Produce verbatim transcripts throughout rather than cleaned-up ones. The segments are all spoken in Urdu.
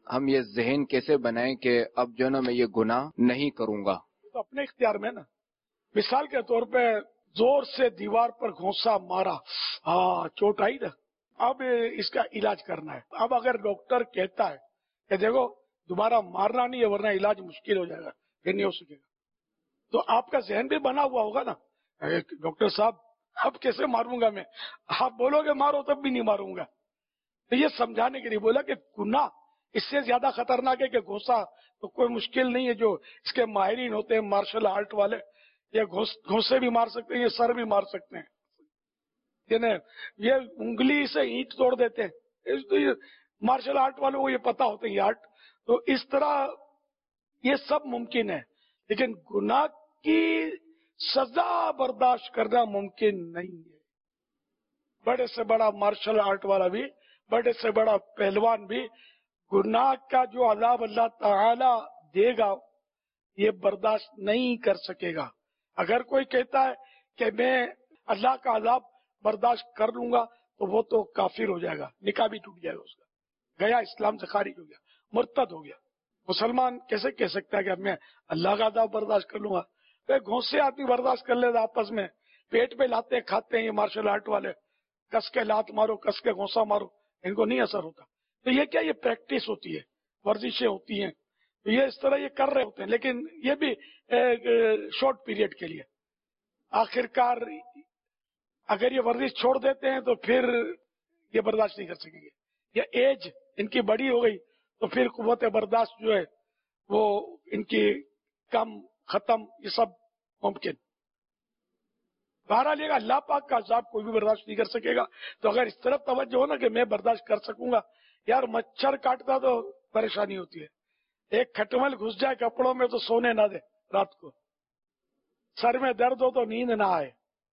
ہم یہ ذہن کیسے بنائیں کہ اب جو نا میں یہ گناہ نہیں کروں گا؟ تو اپنے اختیار میں نا. مثال کے طور پہ زور سے دیوار پر گھونسا مارا، ہاں چوٹ آئی نا، اب اس کا علاج کرنا ہے. اب اگر ڈاکٹر کہتا ہے کہ دیکھو دوبارہ مارنا نہیں ہے ورنہ علاج مشکل ہو جائے گا، یہ نہیں ہو سکے گا، تو آپ کا ذہن بھی بنا ہوا ہوگا نا، ڈاکٹر صاحب اب کیسے ماروں گا میں؟ آپ بولو گے مارو تب بھی نہیں ماروں گا. تو یہ سمجھانے کے لیے بولا کہ گناہ اس سے زیادہ خطرناک ہے کہ گھونسا تو کوئی مشکل نہیں ہے. جو اس کے ماہرین ہوتے ہیں مارشل آرٹ والے، یہ گھونسے بھی مار سکتے ہیں، یہ سر بھی مار سکتے ہیں، یعنی یہ انگلی سے اینٹ توڑ دیتے ہیں. مارشل آرٹ والوں کو یہ پتا ہوتا ہے یہ آرٹ. تو اس طرح یہ سب ممکن ہے، لیکن گناہ کی سزا برداشت کرنا ممکن نہیں ہے. بڑے سے بڑا مارشل آرٹ والا بھی، بڑے سے بڑا پہلوان بھی گناہ کا جو عذاب اللہ تعالی دے گا یہ برداشت نہیں کر سکے گا. اگر کوئی کہتا ہے کہ میں اللہ کا عذاب برداشت کر لوں گا تو وہ تو کافر ہو جائے گا، نکاح بھی ٹوٹ جائے گا اس کا، گیا اسلام سے خارج ہو گیا، مرتد ہو گیا. مسلمان کیسے کہہ سکتا ہے کہ میں اللہ کا عذاب برداشت کر لوں گا؟ گھونسے آدمی برداشت کر لیتا آپس میں، پیٹ پہ لاتے کھاتے ہیں یہ مارشل آرٹ والے، کس کے لات مارو کس کے گھونسا مارو، ان کو نہیں اثر ہوتا. تو یہ کیا، یہ پریکٹس ہوتی ہے، ورزشیں ہوتی ہیں، تو یہ اس طرح یہ کر رہے ہوتے ہیں، لیکن یہ بھی شارٹ پیریڈ کے لیے. آخر کار اگر یہ ورزش چھوڑ دیتے ہیں تو پھر یہ برداشت نہیں کر سکیں گے، یا ایج ان کی بڑی ہو گئی تو پھر قوت برداشت جو ہے وہ ان کی کم ختم، یہ سب ممکن. بہرحال یہ اللہ پاک کا عذاب کوئی بھی برداشت نہیں کر سکے گا. تو اگر اس طرف توجہ ہو نا کہ میں برداشت کر سکوں گا، یار مچھر کاٹتا تو پریشانی ہوتی ہے، ایک کھٹمل گھس جائے کپڑوں میں تو سونے نہ دے رات کو، سر میں درد ہو تو نیند نہ آئے،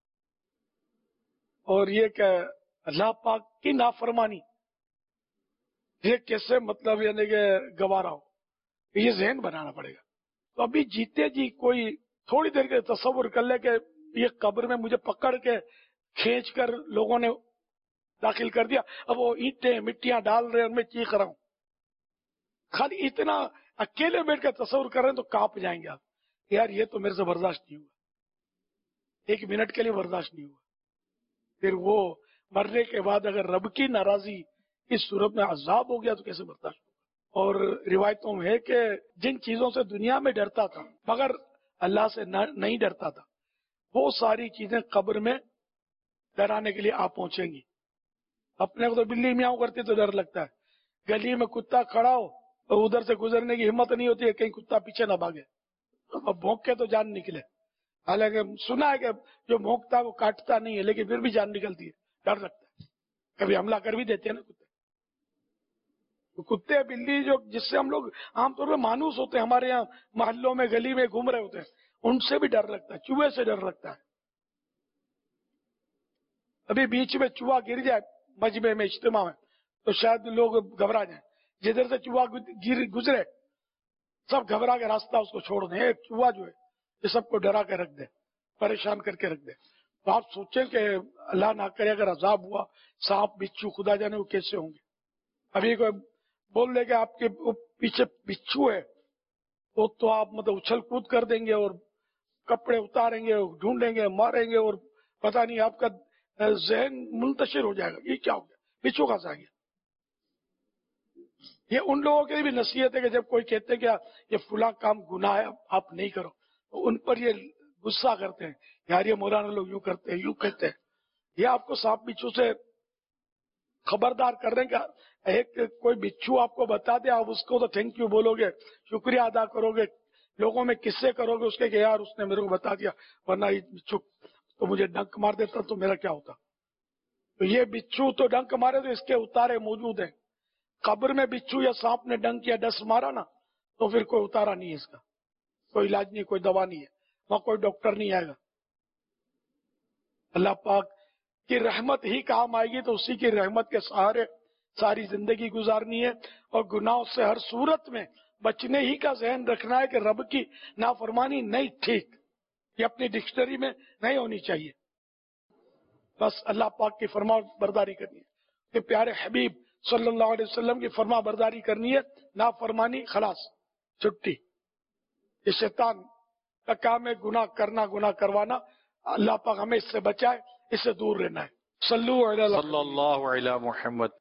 اور یہ کہ اللہ پاک کی نافرمانی یہ کیسے مطلب یعنی کہ گوارا ہو، یہ ذہن بنانا پڑے گا. تو ابھی جیتے جی کوئی تھوڑی دیر کے تصور کر لے کہ یہ قبر میں مجھے پکڑ کے کھینچ کر لوگوں نے داخل کر دیا، اب وہ اینٹیں مٹیاں ڈال رہے ہیں ان میں چیخ رہا ہوں. خالی اتنا اکیلے بیٹھ کے تصور کر رہے ہیں تو کانپ جائیں گے آپ، یار یہ تو میرے سے برداشت نہیں ہوا، ایک منٹ کے لیے برداشت نہیں ہوا. پھر وہ مرنے کے بعد اگر رب کی ناراضی اس صورت میں عذاب ہو گیا تو کیسے برداشت ہوگا. اور روایتوں میں ہے کہ جن چیزوں سے دنیا میں ڈرتا تھا مگر اللہ سے نہیں ڈرتا تھا، وہ ساری چیزیں قبر میں ڈرانے کے لیے آ پہنچیں گی. اپنے کو تو بلی میاؤں کرتی تو ڈر لگتا ہے، گلی میں کتا کھڑا ہو اور ادھر سے گزرنے کی ہمت نہیں ہوتی ہے کہیں کتا پیچھے نہ بھاگے، اب بھونک کے تو جان نکلے. حالانکہ سنا ہے کہ جو بھونکتا ہے وہ کاٹتا نہیں ہے لیکن پھر بھی جان نکلتی ہے، ڈر لگتا ہے، کبھی حملہ کر بھی دیتے ہیں نا کتے. کتے بلی جو جس سے ہم لوگ عام طور پہ مانوس ہوتے ہیں، ہمارے یہاں محلوں میں گلی میں گھوم رہے ہوتے ہیں، ان سے بھی ڈر لگتا ہے، چوہے سے ڈر لگتا ہے. ابھی بیچ میں چوہا گر جائے مجمع میں اجتماع میں تو شاید لوگ گھبرا جائیں، جدھر سے چوہا گزرے سب گھبرا کے راستہ اس کو چھوڑ دیں. ایک چوہا جو ہے یہ سب کو ڈرا کے رکھ دے، پریشان کر کے رکھ دے. تو آپ سوچیں کہ اللہ نہ کرے اگر عذاب ہوا، سانپ بچھو خدا جانے وہ کیسے ہوں گے. ابھی کوئی بول لے کہ آپ کے پیچھے بچھو ہے وہ تو آپ مطلب اچھل کود کر دیں گے اور کپڑے اتاریں گے، ڈھونڈیں گے، ماریں گے، اور پتہ نہیں آپ کا ذہن منتشر ہو جائے گا، یہ کیا ہو گیا، بچھو کہاں سے آ گیا. یہ ان لوگوں کے لیے بھی نصیحت ہے کہ جب کوئی کہتے کہ یہ فلاں کام گناہ ہے آپ نہیں کرو، تو ان پر یہ غصہ کرتے ہیں، یار یہ مولانا لوگ یوں کرتے ہیں، یوں کہتے ہیں. یہ آپ کو سانپ بچھو سے خبردار کر رہے ہیں کہ ایک کوئی بچھو آپ کو بتا دے، آپ اس کو تو تھینک یو بولو گے، شکریہ ادا کرو گے، لوگوں میں قصے کرو گے اس کے کہ یار اس نے میرے کو بتا دیا، ورنہ یہ بچھو تو مجھے ڈنک مار دیتا تو میرا کیا ہوتا. تو یہ بچھو تو ڈنک مارے تو اس کے اتارے موجود ہیں. قبر میں بچھو یا سانپ نے ڈنک یا ڈس مارا نا تو پھر کوئی اتارا نہیں ہے، اس کا کوئی علاج نہیں، کوئی دوا نہیں ہے، وہاں کوئی ڈاکٹر نہیں آئے گا. اللہ پاک کی رحمت ہی کام آئے گی تو اسی کی رحمت کے سہارے ساری زندگی گزارنی ہے. اور گناہوں سے ہر صورت میں بچنے ہی کا ذہن رکھنا ہے کہ رب کی نافرمانی نہیں ٹھیک، یہ اپنی ڈکشنری میں نہیں ہونی چاہیے. بس اللہ پاک کی فرما برداری کرنی ہے کہ پیارے حبیب صلی اللہ علیہ وسلم کی فرما برداری کرنی ہے، نافرمانی خلاص چھٹی. یہ شیطان کا کام ہے گناہ کرنا، گناہ کروانا. اللہ پاک ہمیں اس سے بچائے، اس سے دور رہنا ہے. صلو علی صلی اللہ علیہ محمد.